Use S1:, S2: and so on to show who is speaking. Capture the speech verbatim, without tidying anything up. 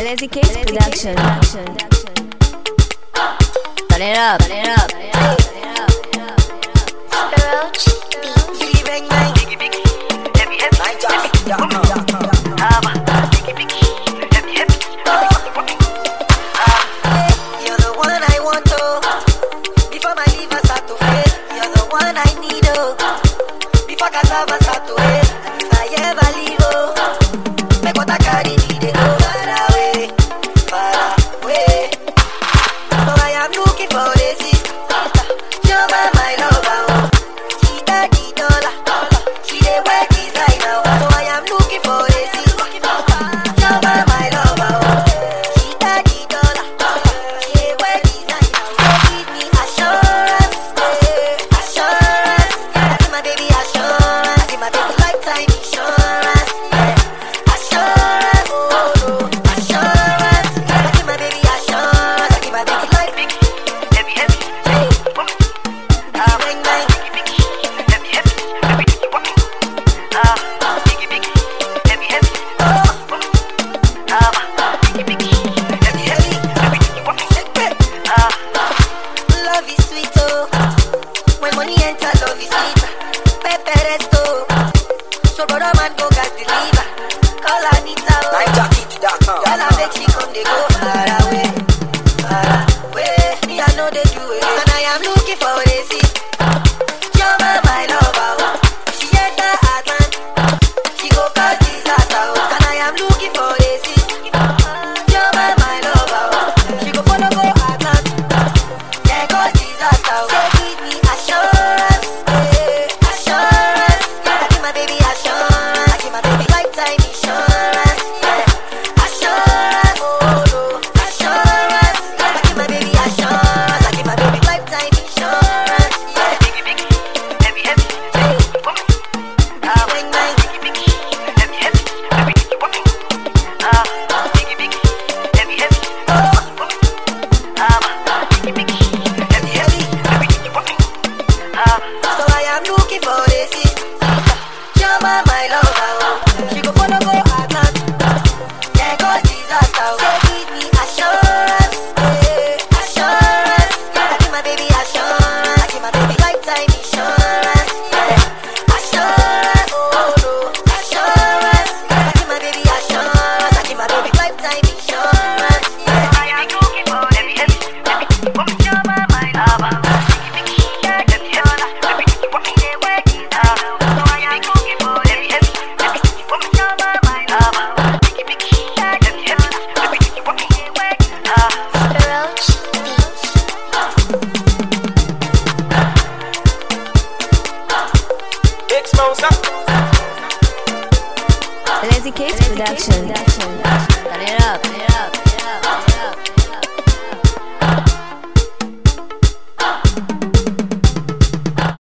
S1: Lazy Case Production. Turn it up, turn it up, turn it up, turn it up, turn it up.
S2: Roach Beats.
S3: Biggie bang bang, biggie biggie, heavy heavy, night heavy, Haba, biggie biggie, heavy heavy, you're the one I want to. Before my liver start to fail, you're the one I need oh. Before cassava start to fail, if I ever leave oh, make what I carry me they go far away, far away. So I am looking for a sister, you're my my lover oh. She got the dollar, she dey wear designer oh. So I am looking for a sister, you're my my lover oh. She got the dollar, she dey wear designer oh. So give me assurance, eh, assurance. I give my baby assurance, I give my baby lifetime insurance, yeah. Assurance, oh no, assurance. I give my baby assurance, I give my baby life. Heavy, heavy, hey. Ah, bang, bang. Heavy, heavy, heavy, ah, biggie, biggie, heavy, heavy, oh. Ah, biggie, biggie, heavy, heavy, heavy, ah. Love is sweet, oh. When money enter, love is sweet. Pepe resto, so brother man go gas deliver. Call Anita, oh. night jacket dot com. Girl, I beg she come, they go far away, far away. Me, I know they do it, and I am looking for a sister. You're my, my lover, oh. She enter Atlant, she go cause disaster, oh. And I am looking for a sister. You're my, my lover, oh. She go follow go Atlant, yeah, cause disaster, oh. Say give me assurance, eh, assurance. I give my baby assurance, I give my baby lifetime insurance, yeah. Assurance, oh no, assurance. I give my baby assurance, I give my baby lifetime insurance, yeah. Biggie, biggie, heavy, heavy, hey. Ah, bang, bang. Biggie, biggie, heavy, heavy, heavy, ah, biggie, biggie, heavy, heavy, oh. Ah, biggie, biggie, heavy, heavy, heavy, ah. So I am looking for a sister. You're my, my lover, oh. She go follow go Atlant, yeah, cause disaster, oh. Say give me assurance, eh, assurance. I give my baby assurance, I give my baby lifetime insurance, yeah. Assurance, oh no, assurance. I give my baby assurance, I give my baby lifetime insurance, yeah. I am looking for heavy, heavy, heavy, you're my, my lover. Biggie, biggie, heavy, heavy, heavy, they wear designer. So I am looking for heavy, heavy, heavy, you're my, my lover. Biggie, biggie, heavy, heavy, heavy, they wear designer.
S2: Roach Beats.
S3: Big Smosa.
S1: Lazy Case Production. Turn it up, turn it up.